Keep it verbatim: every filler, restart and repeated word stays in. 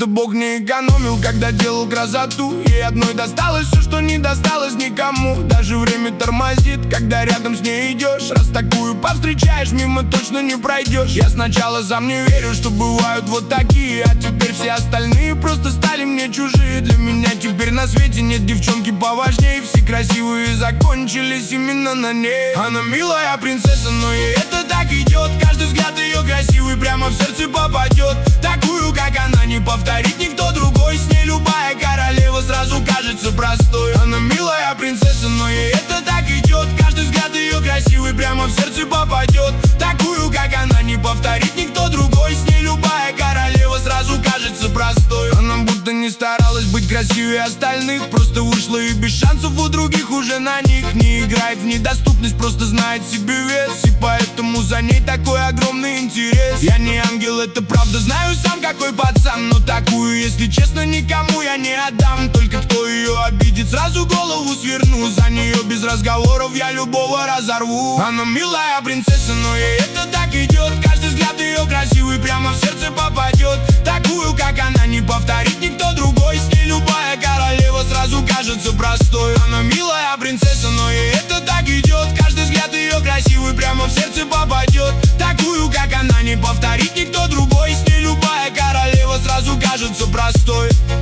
будто Бог не экономил, когда делал красоту. Ей одной досталось все, что не досталось никому. Даже время тормозит, когда рядом с ней идешь. Раз такую повстречаешь, мимо точно не пройдешь. Я сначала сам не верю, что бывают вот такие, а теперь все остальные просто стали мне чужие. Для меня теперь на свете нет девчонки поважнее. Все красивые закончились именно на ней. Она милая принцесса, но ей это так идет. Каждый взгляд ее красивый прямо в сердце попадет. Такую, как она, не повторит никто другой. С ней любая королева сразу кажется простой. Она милая принцесса, но ей это так идет. Каждый взгляд ее красивый прямо в сердце попадет. Такую, как она, не повторит никто другой. С ней любая королева сразу кажется простой. Она будто не старалась быть красивее остальных, просто вышла и без шансов у других уже на них. Не играет в недоступность, просто знает себе вес, и поэтому за ней такой огромный интерес. Я не ангел, это правда, знаю сам какой пацан, но такую, если честно, никому я не отдам. Только кто ее обидит, сразу голову сверну. За нее без разговоров я любого разорву. Она милая принцесса, но ей это так идет. Каждый взгляд ее красивый прямо в сердце попадет. Такую, как она, не повторит никто другой. С ней любая королева сразу кажется простой. Она милая принцесса, но ей это так идет. Каждый взгляд ее красивый прямо в сердце попадет. Такую, как она, не повторит никто другой. С ней любая королева сразу кажется простой.